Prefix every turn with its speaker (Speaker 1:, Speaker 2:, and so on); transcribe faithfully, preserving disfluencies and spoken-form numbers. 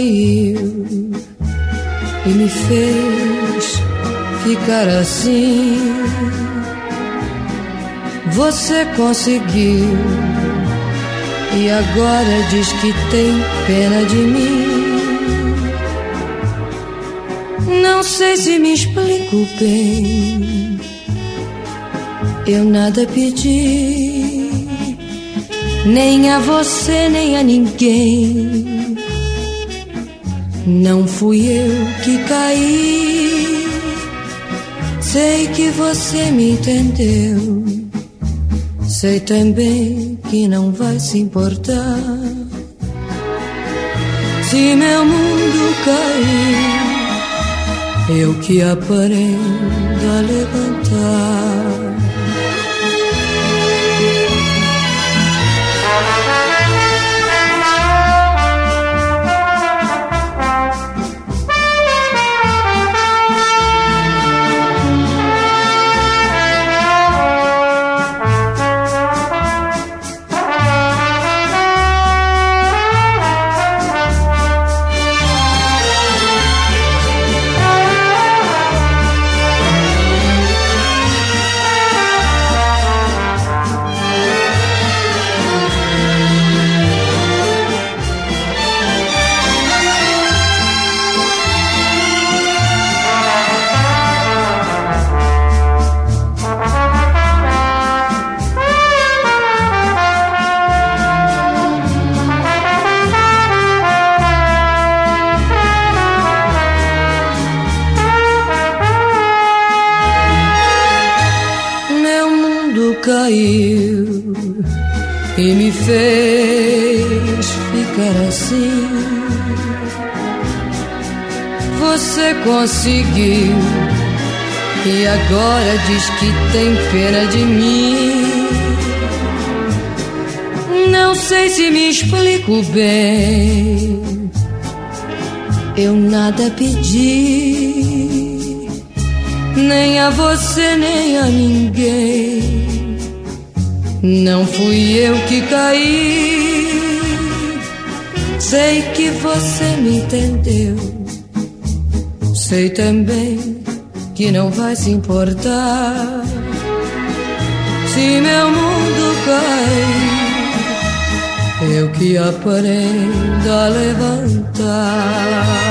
Speaker 1: caiu e me fez ficar assim. Você conseguiu e agora diz que tem pena de mim. Não sei se me explico bem. Eu nada pedi, nem a você, nem a ninguém. Não fui eu que caí. Sei que você me entendeu. Sei também que não vai se importar se meu mundo cair. Eu que aprendo a levantar. Caiu e me fez ficar assim. Você conseguiu e agora diz que tem pena de mim. Não sei se me explico bem. Eu nada pedi, nem a você, nem a ninguém. Não fui eu que caí. Sei que você me entendeu. Sei também que não vai se importar se meu mundo cair. Eu que aprendo a levantar.